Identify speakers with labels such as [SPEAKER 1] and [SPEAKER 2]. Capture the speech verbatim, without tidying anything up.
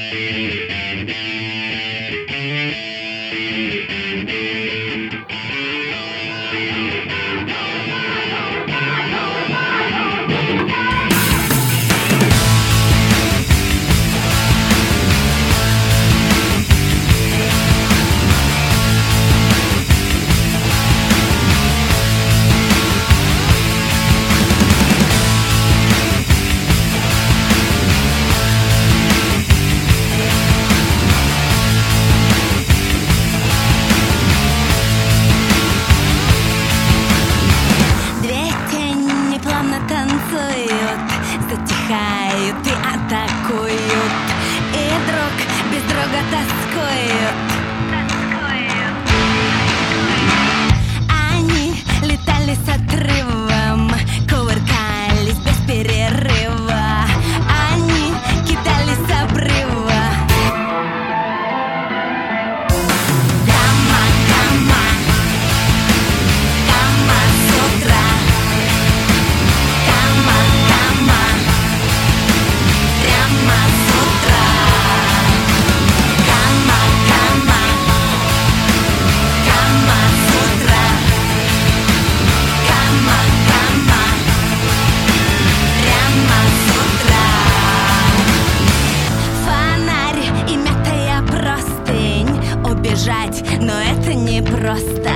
[SPEAKER 1] Затихают и атакуют, и друг без друга тоскуют. Они летали с отрывом, кувыркались без перерыва. Они кидались с обрыва. Кама, кама, кама с утра. Кама, кама, прямо с утра. Кама, кама, кама с утра. Кама, кама, прямо с утра. Фонарь и мятая простынь. Убежать, но это не просто.